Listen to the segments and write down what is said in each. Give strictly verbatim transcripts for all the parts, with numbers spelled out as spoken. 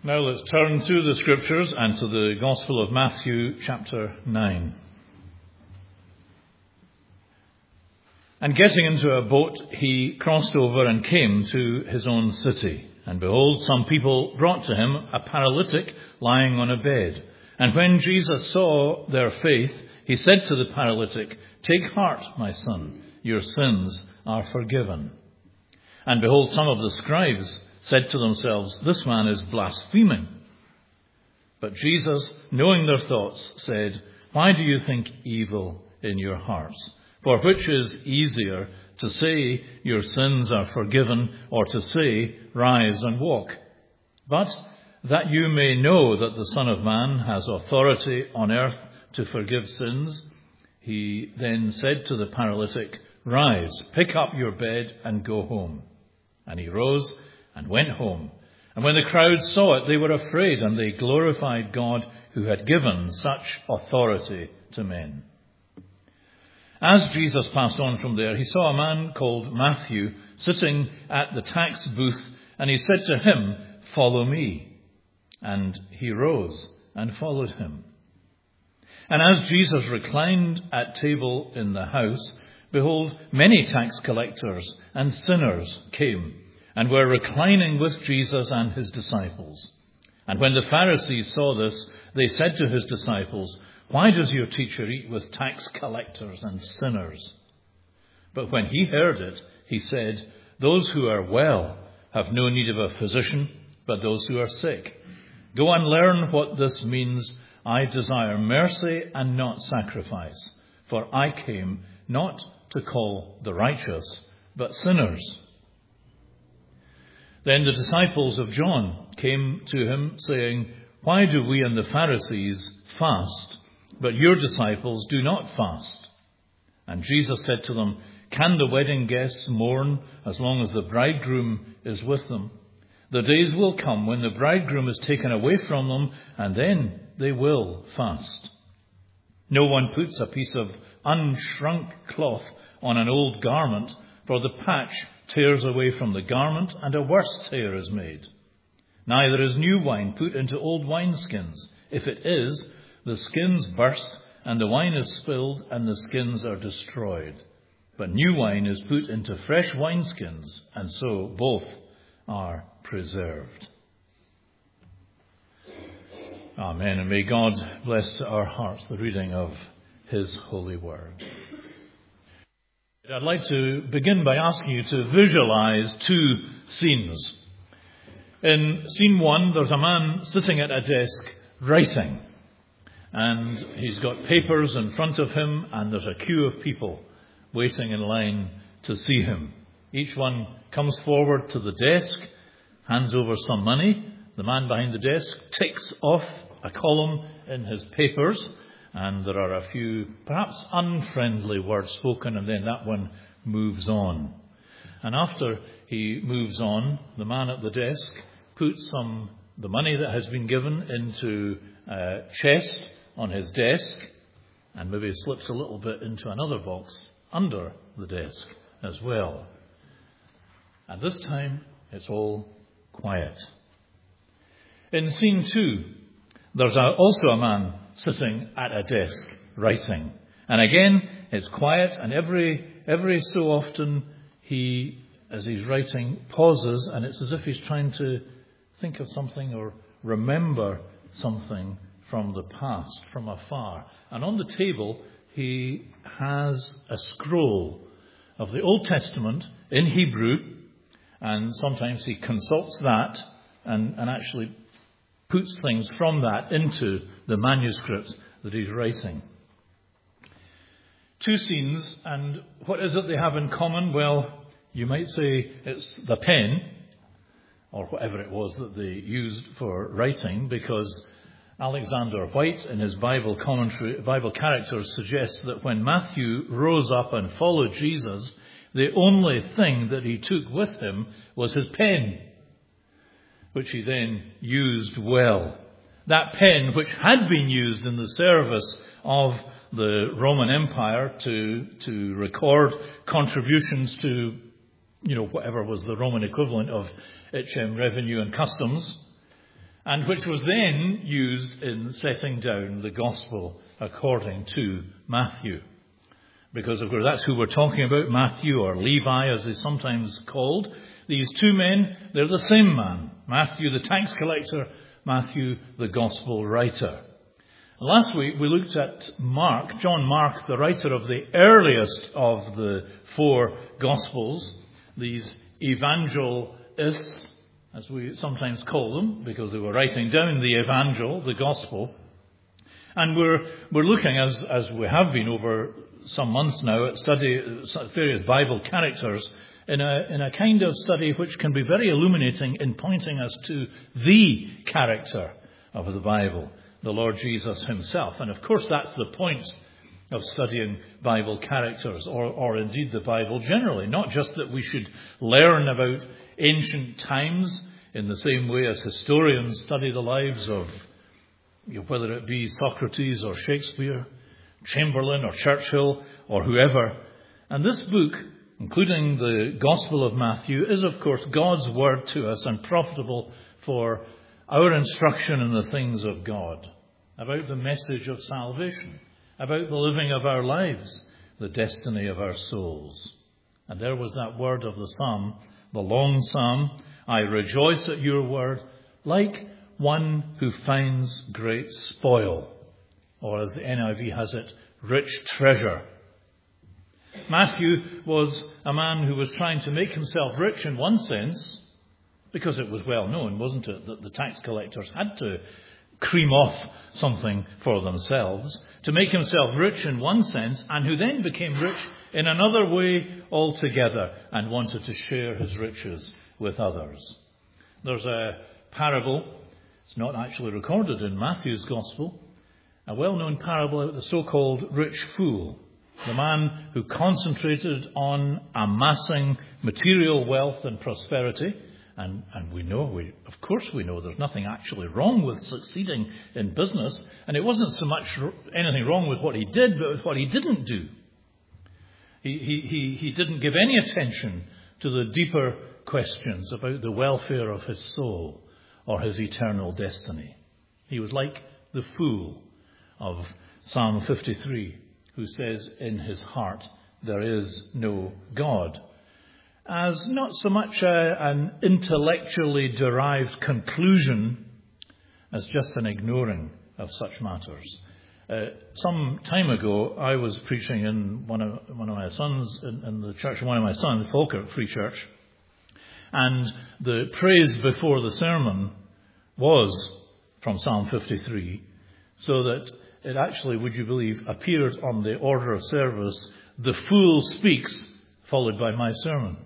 Now let's turn to the Scriptures and to the Gospel of Matthew chapter nine. And getting into a boat, he crossed over and came to his own city. And behold, some people brought to him a paralytic lying on a bed. And when Jesus saw their faith, he said to the paralytic, "Take heart, my son, your sins are forgiven." And behold, some of the scribes said to themselves, "This man is blaspheming." But Jesus, knowing their thoughts, said, "Why do you think evil in your hearts? For which is easier, to say, 'Your sins are forgiven,' or to say, 'Rise and walk'? But that you may know that the Son of Man has authority on earth to forgive sins," he then said to the paralytic, "Rise, pick up your bed and go home." And he rose and went home. And when the crowd saw it, they were afraid, and they glorified God who had given such authority to men. As Jesus passed on from there, he saw a man called Matthew sitting at the tax booth, and he said to him, "Follow me." And he rose and followed him. And as Jesus reclined at table in the house, behold, many tax collectors and sinners came and were reclining with Jesus and his disciples. And when the Pharisees saw this, they said to his disciples, "Why does your teacher eat with tax collectors and sinners?" But when he heard it, he said, "Those who are well have no need of a physician, but those who are sick. Go and learn what this means. I desire mercy and not sacrifice, for I came not to call the righteous, but sinners." Then the disciples of John came to him, saying, "Why do we and the Pharisees fast, but your disciples do not fast?" And Jesus said to them, "Can the wedding guests mourn as long as the bridegroom is with them? The days will come when the bridegroom is taken away from them, and then they will fast. No one puts a piece of unshrunk cloth on an old garment, for the patch tears away from the garment, and a worse tear is made. Neither is new wine put into old wineskins. If it is, the skins burst, and the wine is spilled, and the skins are destroyed. But new wine is put into fresh wineskins, and so both are preserved." Amen. And may God bless to our hearts the reading of his holy word. I'd like to begin by asking you to visualize two scenes. In scene one, there's a man sitting at a desk writing. And he's got papers in front of him, and there's a queue of people waiting in line to see him. Each one comes forward to the desk, hands over some money. The man behind the desk ticks off a column in his papers, and there are a few perhaps unfriendly words spoken, and then that one moves on. And after he moves on, the man at the desk puts some the money that has been given into a chest on his desk, and maybe slips a little bit into another box under the desk as well. And this time, it's all quiet. In scene two, there's also a man sitting at a desk writing. And again, it's quiet, and every every so often he, as he's writing, pauses, and it's as if he's trying to think of something or remember something from the past, from afar. And on the table, he has a scroll of the Old Testament in Hebrew, and sometimes he consults that and, and actually puts things from that into the manuscript that he's writing. Two scenes, and what is it they have in common? Well, you might say it's the pen, or whatever it was that they used for writing, because Alexander White, in his Bible commentary, Bible Characters, suggests that when Matthew rose up and followed Jesus, the only thing that he took with him was his pen, which he then used well. That pen, which had been used in the service of the Roman Empire to to record contributions to, you know, whatever was the Roman equivalent of H M revenue and customs. and which was then used in setting down the gospel according to Matthew. Because, of course, that's who we're talking about, Matthew, or Levi, as he's sometimes called. These two men, they're the same man. Matthew, the tax collector, Matthew, the gospel writer. Last week, we looked at Mark, John Mark, the writer of the earliest of the four gospels, these evangelists, as we sometimes call them, because they were writing down the evangel, the gospel. And we're we're looking, as as we have been over some months now, at study various Bible characters in a in a kind of study which can be very illuminating in pointing us to the character of the Bible, the Lord Jesus himself. And of course, that's the point of studying Bible characters, or or indeed the Bible generally. Not just that we should learn about ancient times in the same way as historians study the lives of, you know, whether it be Socrates or Shakespeare, Chamberlain or Churchill or whoever. And this book, including the Gospel of Matthew, is of course God's word to us and profitable for our instruction in the things of God, about the message of salvation, about the living of our lives, the destiny of our souls. And there was that word of the psalm, the long psalm, I rejoice at your word, like one who finds great spoil, or as the N I V has it, rich treasure. Matthew was a man who was trying to make himself rich in one sense, because it was well known, wasn't it, that the tax collectors had to cream off something for themselves, to make himself rich in one sense, and who then became rich in another way altogether and wanted to share his riches with others. There's a parable, it's not actually recorded in Matthew's Gospel, a well-known parable about the so-called rich fool, the man who concentrated on amassing material wealth and prosperity. And, and we know, we, of course we know there's nothing actually wrong with succeeding in business. And it wasn't so much anything wrong with what he did, but with what he didn't do. He, he, he, he didn't give any attention to the deeper questions about the welfare of his soul or his eternal destiny. He was like the fool of Psalm fifty-three, who says in his heart, there is no God. As not so much a, an intellectually derived conclusion as just an ignoring of such matters. Uh, some time ago, I was preaching in one of one of my sons, in, in the church of one of my sons, Falkirk Free Church, and the praise before the sermon was from Psalm fifty-three, so that it actually, would you believe, appeared on the order of service, the fool speaks, followed by my sermon.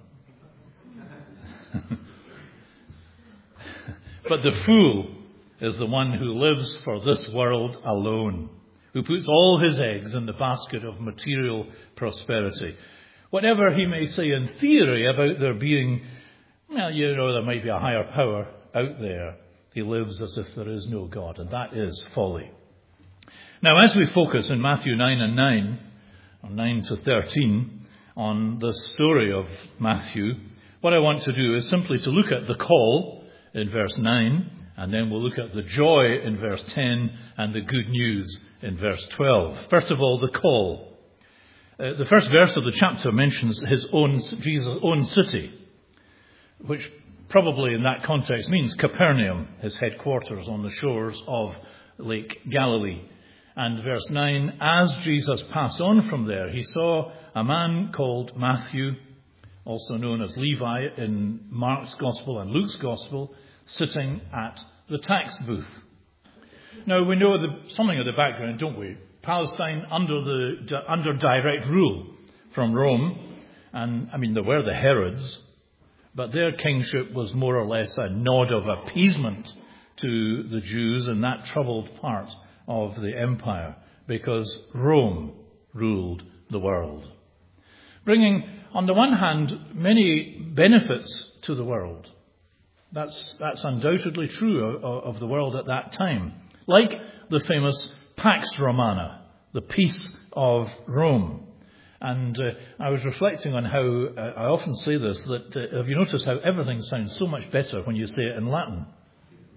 But the fool is the one who lives for this world alone, who puts all his eggs in the basket of material prosperity. Whatever he may say in theory about there being, well, you know, there might be a higher power out there, he lives as if there is no God, and that is folly. Now, as we focus in Matthew nine and nine, or nine to thirteen, on the story of Matthew, what I want to do is simply to look at the call in verse nine, and then we'll look at the joy in verse ten, and the good news in verse twelve. First of all, the call. Uh, the first verse of the chapter mentions his own, Jesus' own city, which probably in that context means Capernaum, his headquarters on the shores of Lake Galilee. And verse nine, as Jesus passed on from there, he saw a man called Matthew, also known as Levi in Mark's Gospel and Luke's Gospel, sitting at the tax booth. Now, we know the, something of the background, don't we? Palestine under the under direct rule from Rome. And, I mean, there were the Herods, but their kingship was more or less a nod of appeasement to the Jews in that troubled part of the empire, because Rome ruled the world, bringing, on the one hand, many benefits to the world. That's, that's undoubtedly true of, of the world at that time. Like the famous Pax Romana, the peace of Rome. And uh, I was reflecting on how, uh, I often say this, that uh, have you noticed how everything sounds so much better when you say it in Latin?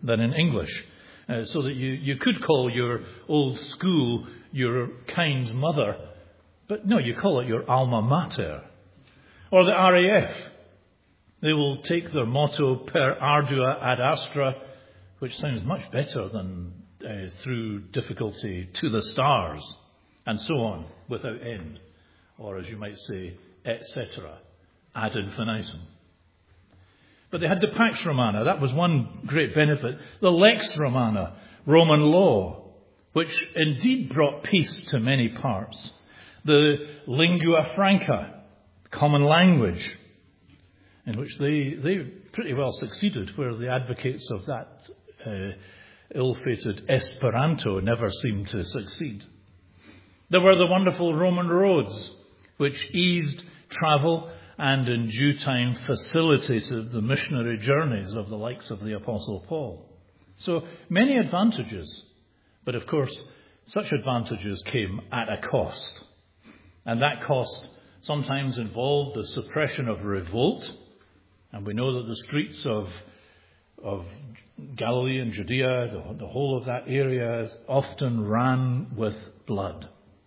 than in English. Uh, so that you, you could call your old school your kind mother, but no, you call it your alma mater. Or the R A F. They will take their motto, per ardua ad astra, which sounds much better than uh, through difficulty to the stars, and so on, without end. Or as you might say, et cetera, ad infinitum. But they had the Pax Romana. That was one great benefit. The Lex Romana, Roman law, which indeed brought peace to many parts. The Lingua Franca, common language, in which they, they pretty well succeeded, where the advocates of that uh, ill-fated Esperanto never seemed to succeed. There were the wonderful Roman roads, which eased travel and in due time facilitated the missionary journeys of the likes of the Apostle Paul. So many advantages, but of course such advantages came at a cost. And that cost sometimes involved the suppression of revolt, and we know that the streets of, of Galilee and Judea, the, the whole of that area, often ran with blood.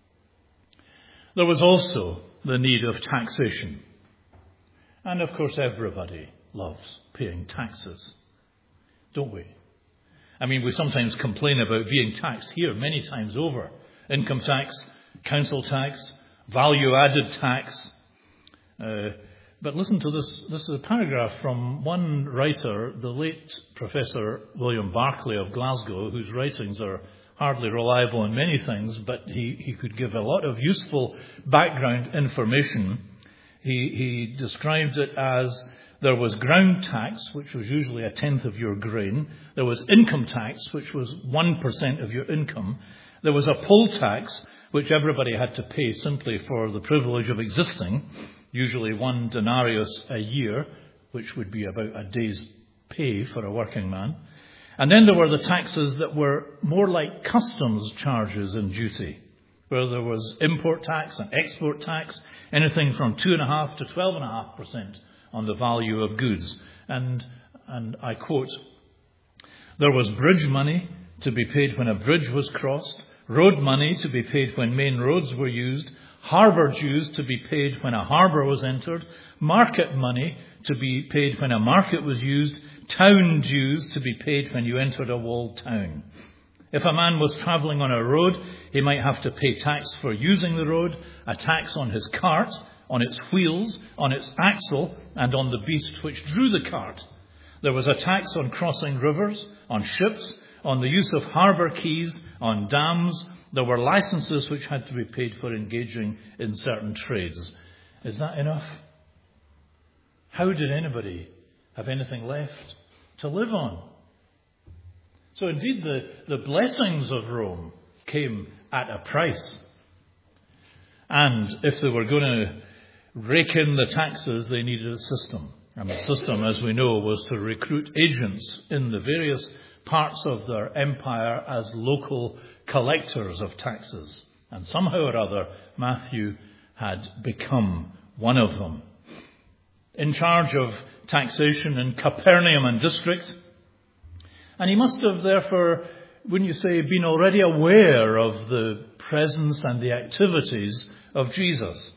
There was also the need of taxation. And of course everybody loves paying taxes, don't we? I mean, we sometimes complain about being taxed here many times over. Income tax, council tax, value-added tax. Uh, but listen to this. This is a paragraph from one writer, the late Professor William Barclay of Glasgow, whose writings are hardly reliable in many things, but he, he could give a lot of useful background information. He, he described it as there was ground tax, which was usually a tenth of your grain. There was income tax, which was one percent of your income. There was a poll tax, which everybody had to pay simply for the privilege of existing, usually one denarius a year, which would be about a day's pay for a working man. And then there were the taxes that were more like customs charges and duty, where there was import tax and export tax, anything from two and a half to twelve and a half percent on the value of goods. And, and I quote, there was bridge money to be paid when a bridge was crossed, road money to be paid when main roads were used, harbour dues to be paid when a harbour was entered, market money to be paid when a market was used, town dues to be paid when you entered a walled town. If a man was travelling on a road, he might have to pay tax for using the road, a tax on his cart, on its wheels, on its axle, and on the beast which drew the cart. There was a tax on crossing rivers, on ships, on the use of harbour quays, on dams. There were licenses which had to be paid for engaging in certain trades. Is that enough? How did anybody have anything left to live on? So indeed the, the blessings of Rome came at a price. And if they were going to rake in the taxes, they needed a system. And the system, as we know, was to recruit agents in the various parts of their empire as local collectors of taxes. And somehow or other, Matthew had become one of them. In charge of taxation in Capernaum and district. And he must have, therefore, wouldn't you say, been already aware of the presence and the activities of Jesus.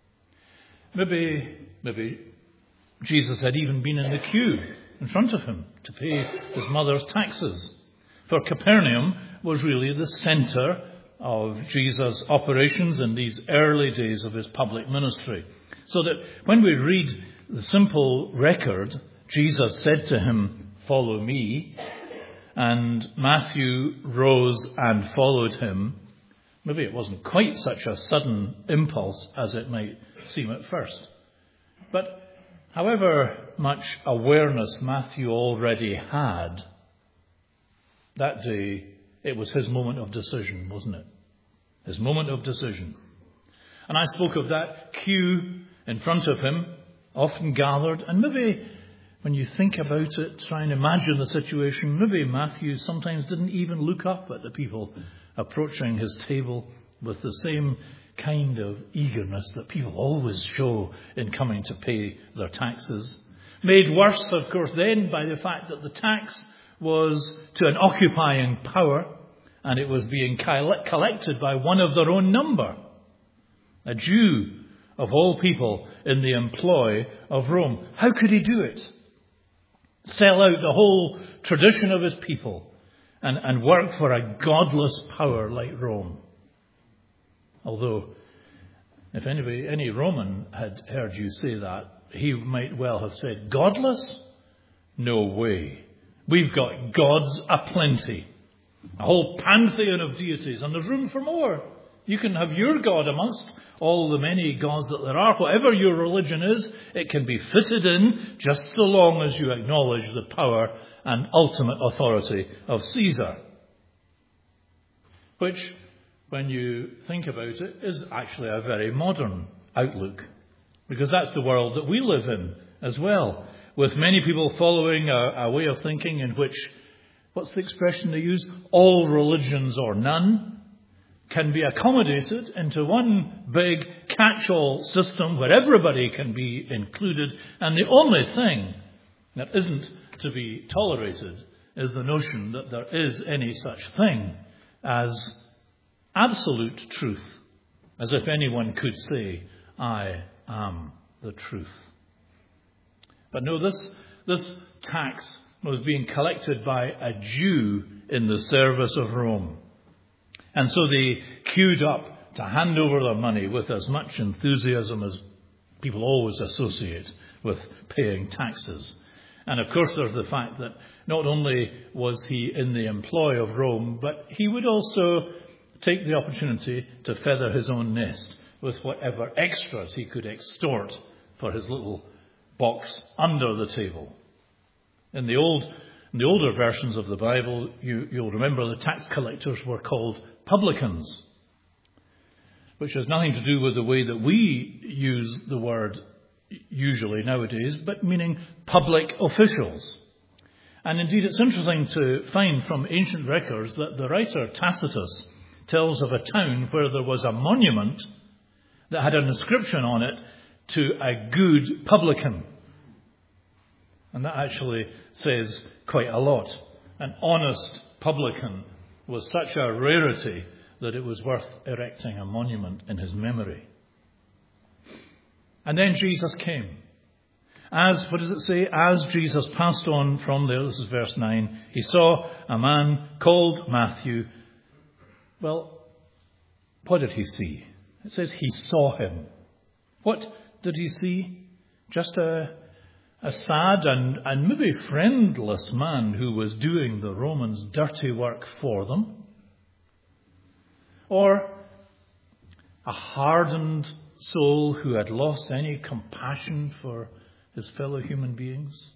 Maybe, maybe Jesus had even been in the queue in front of him to pay his mother's taxes. For Capernaum was really the centre of Jesus' operations in these early days of his public ministry. So that when we read the simple record, Jesus said to him, "Follow me," and Matthew rose and followed him, maybe it wasn't quite such a sudden impulse as it might seem at first. But however much awareness Matthew already had, that day it was his moment of decision, wasn't it? His moment of decision. And I spoke of that queue in front of him, often gathered, and maybe when you think about it, try and imagine the situation, maybe Matthew sometimes didn't even look up at the people approaching his table with the same kind of eagerness that people always show in coming to pay their taxes. Made worse, of course, then by the fact that the tax was to an occupying power, and it was being collected by one of their own number, a Jew of all people in the employ of Rome. How could he do it? Sell out the whole tradition of his people and, and work for a godless power like Rome. Although, if anybody, any Roman had heard you say that, he might well have said, godless? No way. We've got gods aplenty. A whole pantheon of deities, and there's room for more. You can have your God amongst all the many gods that there are. Whatever your religion is, it can be fitted in just so long as you acknowledge the power and ultimate authority of Caesar. Which, when you think about it, is actually a very modern outlook. Because that's the world that we live in as well. With many people following a, a way of thinking in which, what's the expression they use? All religions or none can be accommodated into one big catch-all system where everybody can be included. And the only thing that isn't to be tolerated is the notion that there is any such thing as absolute truth, as if anyone could say, I am the truth. But no, this, this tax was being collected by a Jew in the service of Rome. And so they queued up to hand over their money with as much enthusiasm as people always associate with paying taxes. And of course there's the fact that not only was he in the employ of Rome, but he would also take the opportunity to feather his own nest with whatever extras he could extort for his little box under the table. In the old, in the older versions of the Bible, you, you'll remember the tax collectors were called publicans, which has nothing to do with the way that we use the word usually nowadays, but meaning public officials. And indeed, it's interesting to find from ancient records that the writer Tacitus tells of a town where there was a monument that had an inscription on it to a good publican. And that actually says quite a lot. An honest publican was such a rarity that it was worth erecting a monument in his memory. And then Jesus came. As, what does it say? As Jesus passed on from there, this is verse nine, he saw a man called Matthew. Well, what did he see? It says he saw him. What did he see? Just a, a sad and, and maybe friendless man who was doing the Romans' dirty work for them? Or a hardened soul who had lost any compassion for his fellow human beings?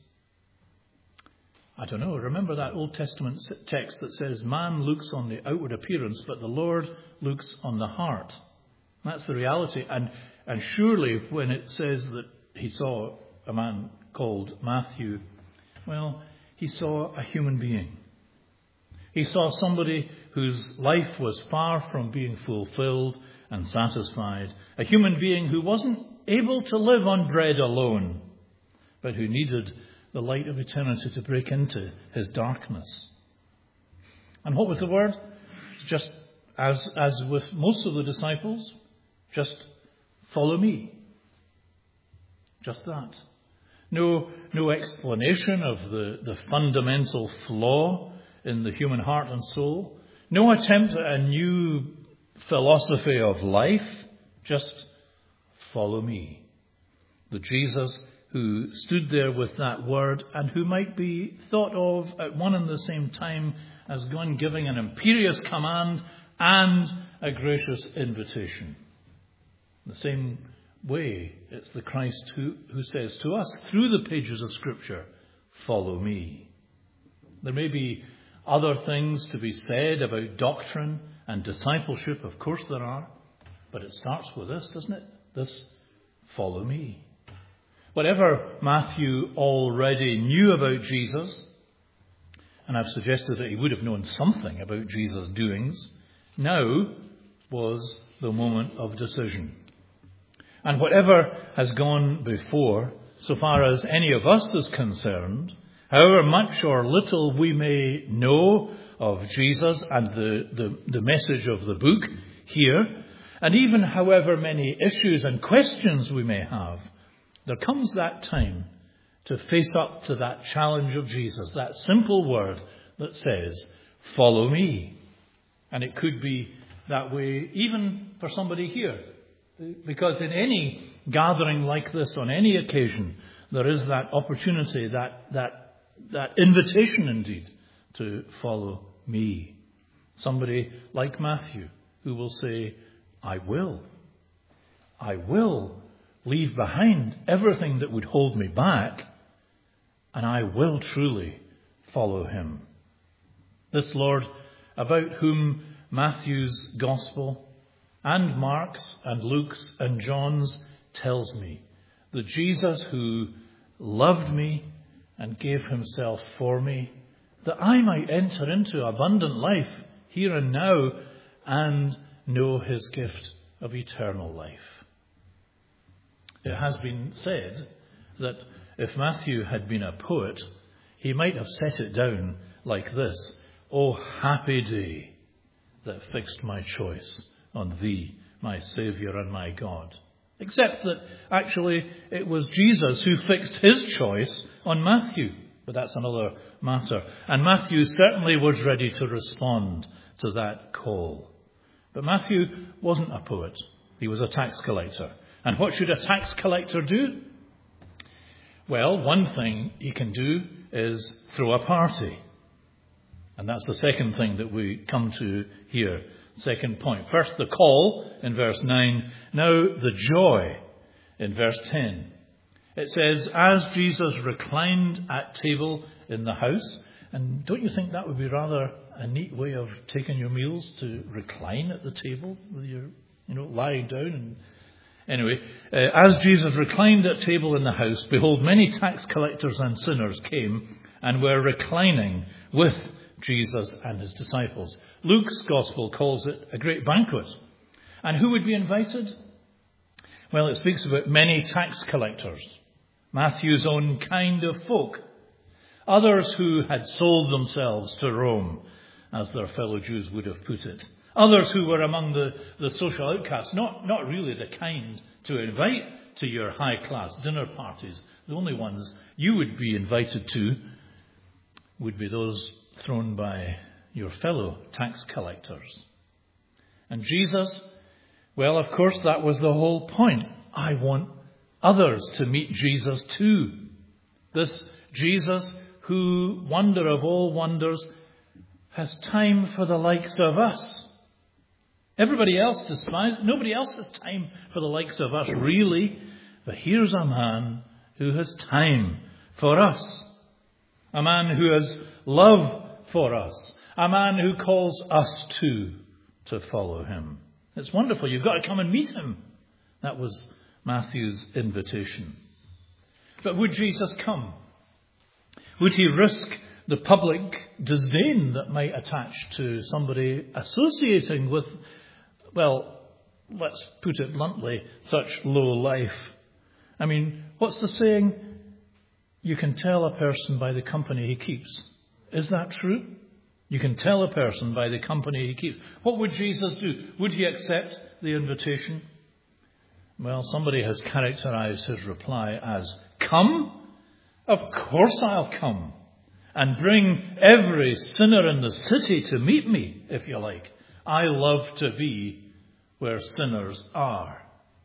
I don't know. Remember that Old Testament text that says, man looks on the outward appearance, but the Lord looks on the heart. That's the reality. And, and surely when it says that he saw a man called Matthew, well, he saw a human being. He saw somebody whose life was far from being fulfilled and satisfied. A human being who wasn't able to live on bread alone, but who needed the light of eternity to break into his darkness. And what was the word? Just as, as with most of the disciples, just follow me. Just that. No, no explanation of the, the fundamental flaw in the human heart and soul. No attempt at a new philosophy of life. Just follow me. The Jesus who stood there with that word and who might be thought of at one and the same time as one giving an imperious command and a gracious invitation. The same way, it's the Christ who, who says to us through the pages of Scripture, follow me. There may be other things to be said about doctrine and discipleship, of course there are, but it starts with this, doesn't it? This, follow me. Whatever Matthew already knew about Jesus, and I've suggested that he would have known something about Jesus' doings, now was the moment of decision. And whatever has gone before, so far as any of us is concerned, However much or little we may know of Jesus and the, the, the message of the book here, and even however many issues and questions we may have, there comes that time to face up to that challenge of Jesus, that simple word that says, follow me. And it could be that way even for somebody here. Because in any gathering like this, on any occasion, there is that opportunity, that, that, that invitation indeed, to follow me. Somebody like Matthew who will say, I will. I will leave behind everything that would hold me back, and I will truly follow him. This Lord, about whom Matthew's Gospel and Mark's and Luke's and John's tells me, the Jesus who loved me and gave himself for me, that I might enter into abundant life here and now and know his gift of eternal life. It has been said that if Matthew had been a poet, he might have set it down like this: "O happy day that fixed my choice on thee, my Saviour and my God." Except that actually it was Jesus who fixed his choice on Matthew. But that's another matter. And Matthew certainly was ready to respond to that call. But Matthew wasn't a poet. He was a tax collector. And what should a tax collector do? Well, one thing he can do is throw a party. And that's the second thing that we come to here. Second point. First, the call in verse nine. Now, the joy in verse ten. It says, as Jesus reclined at table in the house. And don't you think that would be rather a neat way of taking your meals, to recline at the table with your, you know, lying down? And anyway, uh, as Jesus reclined at table in the house, behold, many tax collectors and sinners came and were reclining with Jesus and his disciples. Luke's gospel calls it a great banquet. And who would be invited? Well, it speaks about many tax collectors, Matthew's own kind of folk, others who had sold themselves to Rome, as their fellow Jews would have put it, others who were among the, the social outcasts, not, not really the kind to invite to your high-class dinner parties. The only ones you would be invited to would be those thrown by your fellow tax collectors. And Jesus, well, of course, that was the whole point. I want others to meet Jesus too. This Jesus who, wonder of all wonders, has time for the likes of us. Everybody else despises. Nobody else has time for the likes of us, really. But here's a man who has time for us. A man who has love for us. A man who calls us too to follow him. It's wonderful. You've got to come and meet him. That was Matthew's invitation. But would Jesus come? Would he risk the public disdain that might attach to somebody associating with, well, let's put it bluntly, such low life? I mean, what's the saying? You can tell a person by the company he keeps. Is that true? You can tell a person by the company he keeps. What would Jesus do? Would he accept the invitation? Well, somebody has characterized his reply as, come? Of course I'll come. And bring every sinner in the city to meet me, if you like. I love to be where sinners are.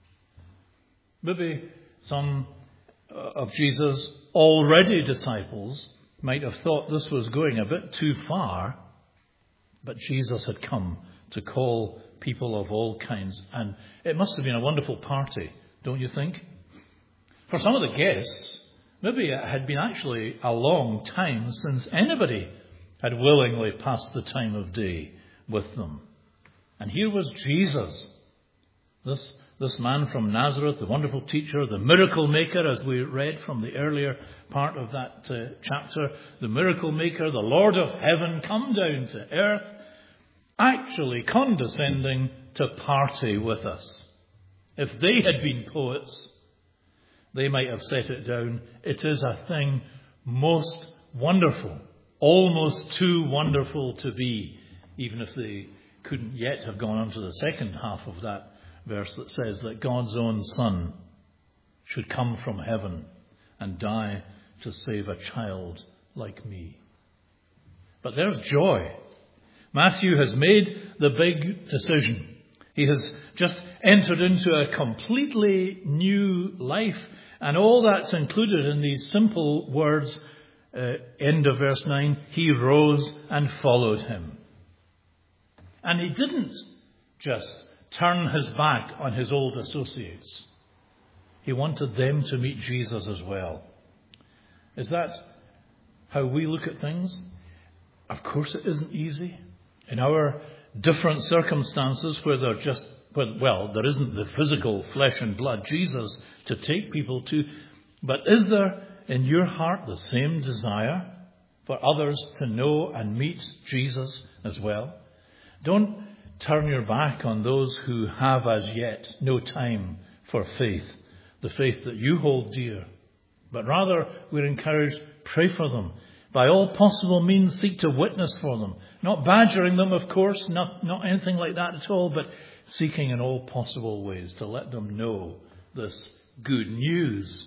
Maybe some of Jesus' already disciples might have thought this was going a bit too far, but Jesus had come to call people of all kinds, and it must have been a wonderful party, don't you think? For some of the guests, maybe it had been actually a long time since anybody had willingly passed the time of day with them. And here was Jesus, this This man from Nazareth, the wonderful teacher, the miracle maker, as we read from the earlier part of that uh, chapter, the miracle maker, the Lord of heaven, come down to earth, actually condescending to party with us. If they had been poets, they might have set it down. It is a thing most wonderful, almost too wonderful to be, even if they couldn't yet have gone on to the second half of that verse that says that God's own Son should come from heaven and die to save a child like me. But there's joy. Matthew has made the big decision. He has just entered into a completely new life, and all that's included in these simple words, uh, end of verse nine, he rose and followed him. And he didn't just turn his back on his old associates. He wanted them to meet Jesus as well. Is that how we look at things? Of course it isn't easy. In our different circumstances where there just, well, there isn't the physical flesh and blood Jesus to take people to, but is there in your heart the same desire for others to know and meet Jesus as well? Don't turn your back on those who have as yet no time for faith, the faith that you hold dear. But rather, we're encouraged, pray for them. By all possible means, seek to witness for them. Not badgering them, of course, not, not anything like that at all, but seeking in all possible ways to let them know this good news.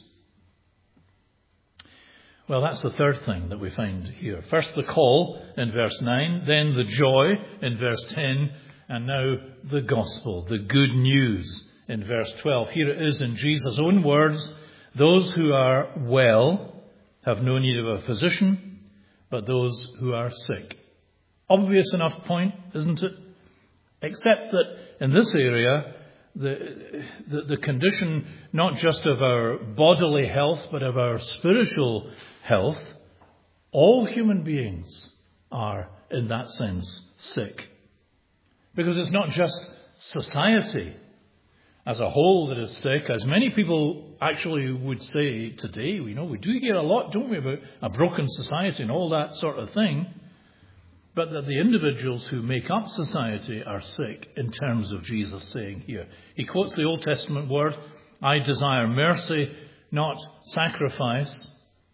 Well, that's the third thing that we find here. First the call in verse nine, then the joy in verse ten, and now the gospel, the good news in verse twelve. Here it is in Jesus' own words, those who are well have no need of a physician, but those who are sick. Obvious enough point, isn't it? Except that in this area, the, the, the condition not just of our bodily health, but of our spiritual health, all human beings are, in that sense, sick. Because it's not just society as a whole that is sick, as many people actually would say today. We know we do hear a lot, don't we, about a broken society and all that sort of thing. But that the individuals who make up society are sick in terms of Jesus saying here. He quotes the Old Testament word, I desire mercy, not sacrifice.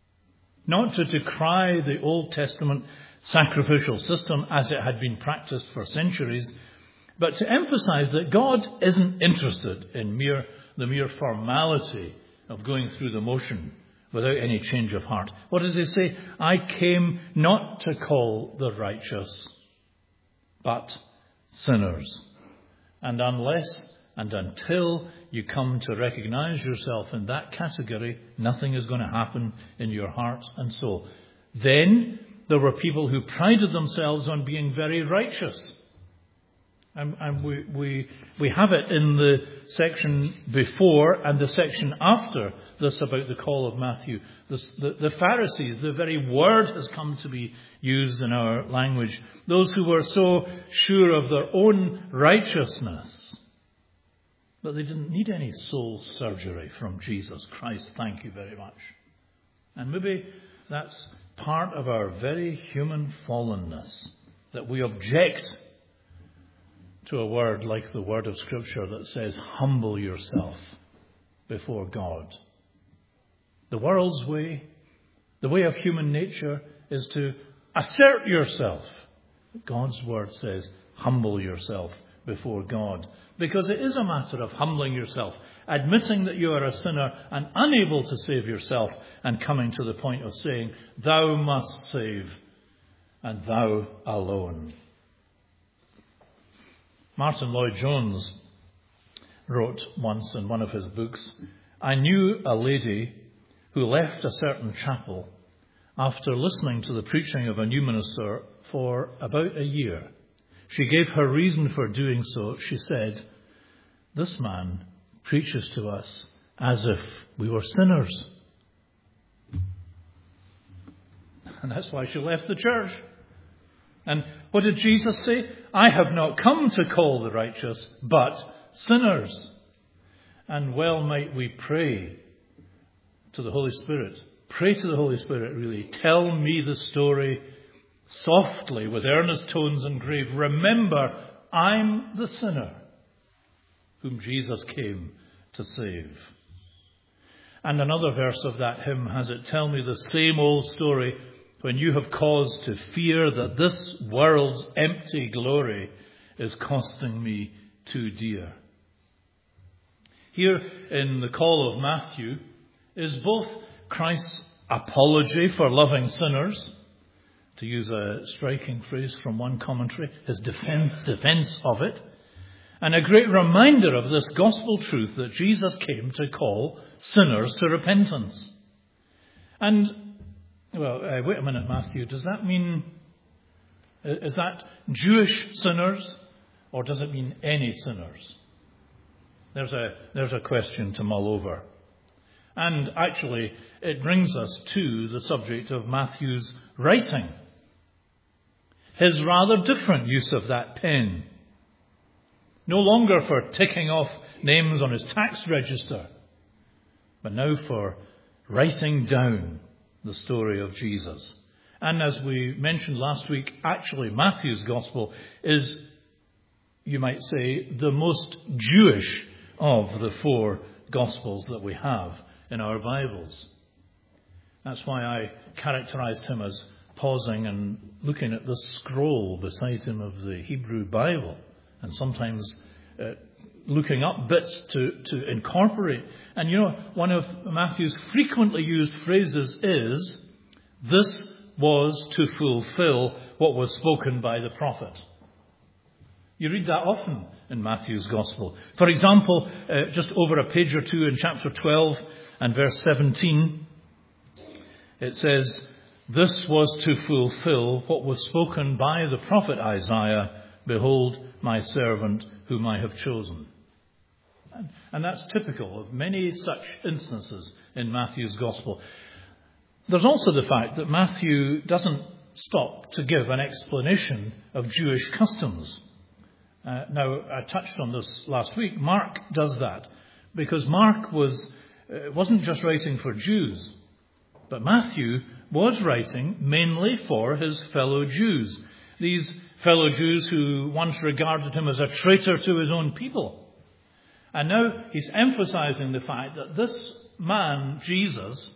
Not to decry the Old Testament sacrificial system as it had been practiced for centuries, but to emphasize that God isn't interested in mere the mere formality of going through the motion without any change of heart. What does he say? I came not to call the righteous, but sinners. And unless and until you come to recognize yourself in that category, nothing is going to happen in your heart and soul. Then there were people who prided themselves on being very righteous. And, and we, we, we have it in the section before and the section after this about the call of Matthew. This, the, the Pharisees, the very word has come to be used in our language. Those who were so sure of their own righteousness, but they didn't need any soul surgery from Jesus Christ. Thank you very much. And maybe that's part of our very human fallenness, that we object to a word like the word of Scripture that says, humble yourself before God. The world's way, the way of human nature, is to assert yourself. God's word says, humble yourself before God. Because it is a matter of humbling yourself, admitting that you are a sinner and unable to save yourself, and coming to the point of saying, thou must save, and thou alone. Martin Lloyd-Jones wrote once in one of his books, I knew a lady who left a certain chapel after listening to the preaching of a new minister for about a year. She gave her reason for doing so. She said, this man preaches to us as if we were sinners. And that's why she left the church. And what did Jesus say? I have not come to call the righteous, but sinners. And well might we pray to the Holy Spirit. Pray to the Holy Spirit, really. Tell me the story softly, with earnest tones and grave. Remember, I'm the sinner whom Jesus came to save. And another verse of that hymn has it, tell me the same old story when you have cause to fear that this world's empty glory is costing me too dear. Here in the call of Matthew is both Christ's apology for loving sinners, to use a striking phrase from one commentary, his defense, defense of it, and a great reminder of this gospel truth that Jesus came to call sinners to repentance. And, well, uh, wait a minute, Matthew, does that mean, is that Jewish sinners, or does it mean any sinners? There's a, there's a question to mull over. And actually, it brings us to the subject of Matthew's writing. His rather different use of that pen. No longer for ticking off names on his tax register, but now for writing down the story of Jesus. And as we mentioned last week, actually Matthew's gospel is, you might say, the most Jewish of the four gospels that we have in our Bibles. That's why I characterized him as pausing and looking at the scroll beside him of the Hebrew Bible, and sometimes uh, looking up bits to, to incorporate. And you know, one of Matthew's frequently used phrases is, this was to fulfill what was spoken by the prophet. You read that often in Matthew's Gospel. For example, uh, just over a page or two in chapter twelve and verse seventeen, it says, this was to fulfill what was spoken by the prophet Isaiah, behold, my servant whom I have chosen. And, and that's typical of many such instances in Matthew's Gospel. There's also the fact that Matthew doesn't stop to give an explanation of Jewish customs. Uh, now, I touched on this last week. Mark does that because Mark was uh, wasn't just writing for Jews, but Matthew was writing mainly for his fellow Jews. These fellow Jews who once regarded him as a traitor to his own people. And now he's emphasizing the fact that this man, Jesus,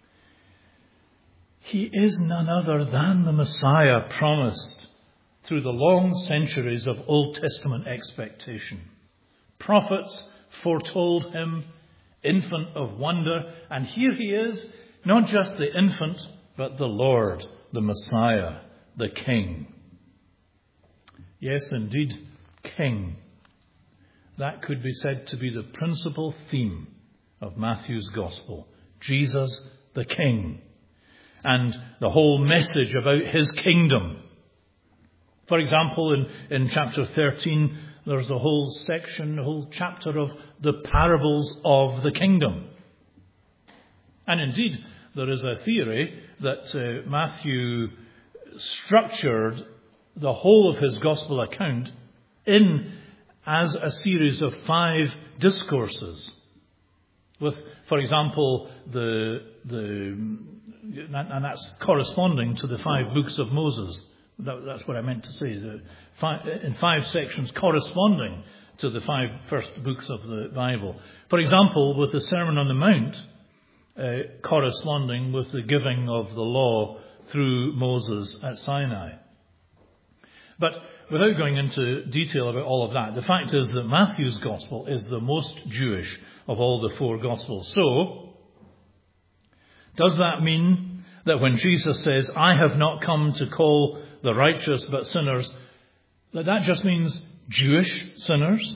he is none other than the Messiah promised through the long centuries of Old Testament expectation. Prophets foretold him, infant of wonder, and here he is, not just the infant, but the Lord, the Messiah, the King. Yes, indeed, King. That could be said to be the principal theme of Matthew's Gospel. Jesus, the King. And the whole message about his kingdom. For example, in, in chapter thirteen, there's a whole section, a whole chapter of the parables of the kingdom. And indeed, there is a theory that uh, Matthew structured the whole of his gospel account in as a series of five discourses. With, for example, the the and that's corresponding to the five books of Moses. That, that's what I meant to say. The five, in five sections corresponding to the five first books of the Bible. For example, with the Sermon on the Mount uh, corresponding with the giving of the law through Moses at Sinai. But without going into detail about all of that, the fact is that Matthew's Gospel is the most Jewish of all the four Gospels. So, does that mean that when Jesus says, I have not come to call the righteous but sinners, that that just means Jewish sinners?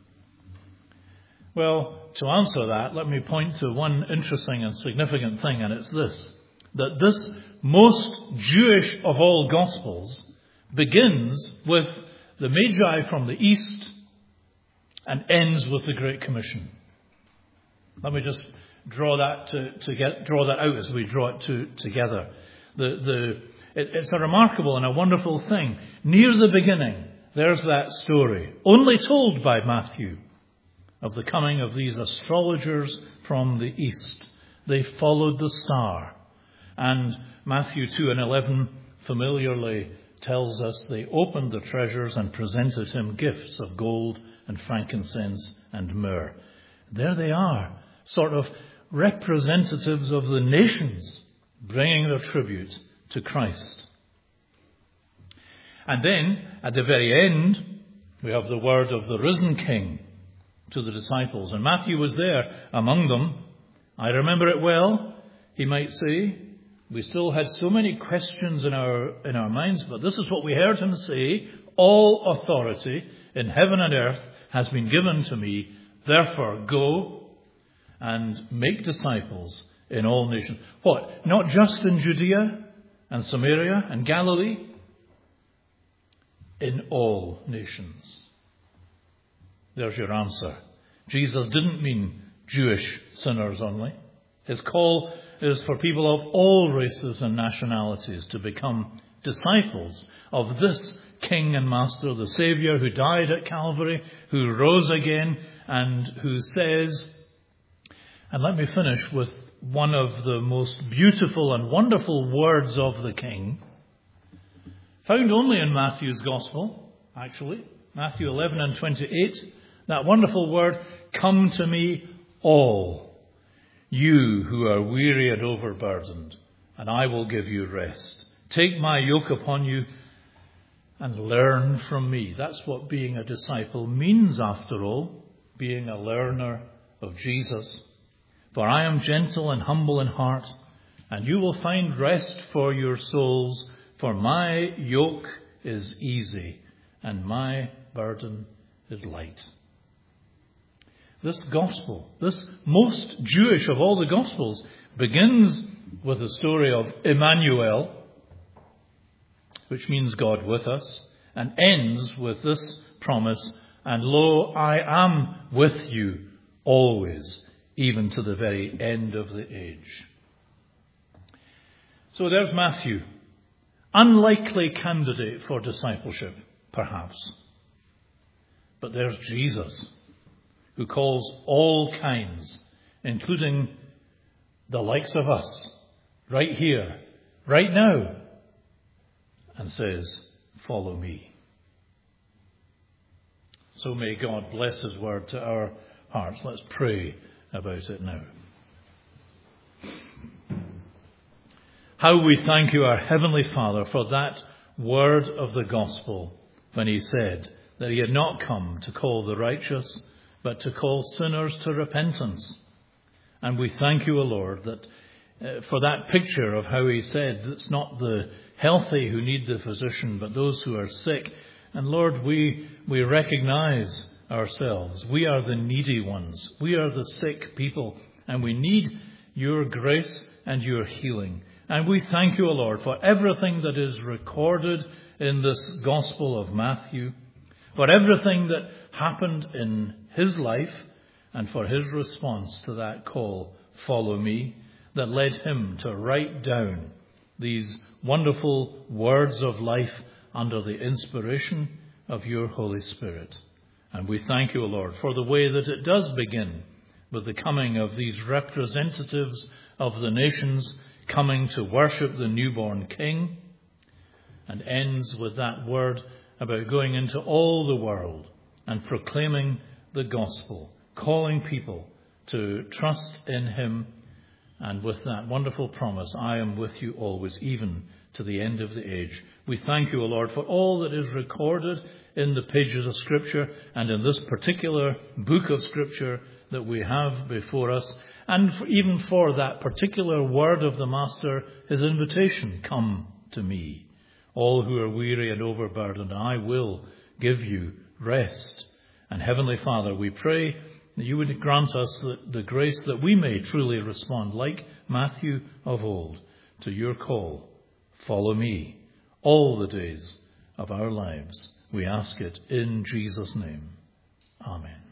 Well, to answer that, let me point to one interesting and significant thing, and it's this, that this most Jewish of all Gospels begins with the Magi from the east and ends with the Great Commission. Let me just draw that to, to get draw that out as we draw it to, together. The the it, it's a remarkable and a wonderful thing. Near the beginning, there's that story, only told by Matthew, of the coming of these astrologers from the east. They followed the star, and Matthew two and eleven familiarly tells us they opened the treasures and presented him gifts of gold and frankincense and myrrh. There they are, sort of representatives of the nations, bringing their tribute to Christ. And then, at the very end, we have the word of the risen King to the disciples. And Matthew was there among them. I remember it well, he might say. We still had so many questions in our in our minds, but this is what we heard him say: all authority in heaven and earth has been given to me. Therefore, go and make disciples in all nations. What? Not just in Judea and Samaria and Galilee, in all nations. There's your answer. Jesus didn't mean Jewish sinners only. His call is for people of all races and nationalities to become disciples of this King and Master, the Saviour who died at Calvary, who rose again, and who says, and let me finish with one of the most beautiful and wonderful words of the King, found only in Matthew's Gospel, actually, Matthew eleven and twenty-eight, that wonderful word, come to me all, you who are weary and overburdened, and I will give you rest. Take my yoke upon you and learn from me. That's what being a disciple means, after all, being a learner of Jesus. For I am gentle and humble in heart, and you will find rest for your souls, for my yoke is easy and my burden is light. This gospel, this most Jewish of all the gospels, begins with the story of Emmanuel, which means God with us, and ends with this promise, and lo, I am with you always, even to the very end of the age. So there's Matthew, unlikely candidate for discipleship, perhaps. But there's Jesus, who calls all kinds, including the likes of us, right here, right now, and says, follow me. So may God bless his word to our hearts. Let's pray about it now. How we thank you, our Heavenly Father, for that word of the gospel when he said that he had not come to call the righteous, but to call sinners to repentance. And we thank you, O Lord, that uh, for that picture of how he said it's not the healthy who need the physician, but those who are sick. And Lord, we we recognize ourselves. We are the needy ones. We are the sick people, and we need your grace and your healing. And we thank you, O Lord, for everything that is recorded in this Gospel of Matthew, for everything that happened in his life, and for his response to that call, follow me, that led him to write down these wonderful words of life under the inspiration of your Holy Spirit. And we thank you, O Lord, for the way that it does begin with the coming of these representatives of the nations coming to worship the newborn King, and ends with that word about going into all the world and proclaiming the gospel, calling people to trust in him, and with that wonderful promise, I am with you always, even to the end of the age. We thank you, O Lord, for all that is recorded in the pages of Scripture and in this particular book of Scripture that we have before us, and for, even for that particular word of the Master, his invitation, come to me, all who are weary and overburdened, I will give you rest. And Heavenly Father, we pray that you would grant us the, the grace that we may truly respond, like Matthew of old, to your call, follow me, all the days of our lives. We ask it in Jesus' name. Amen.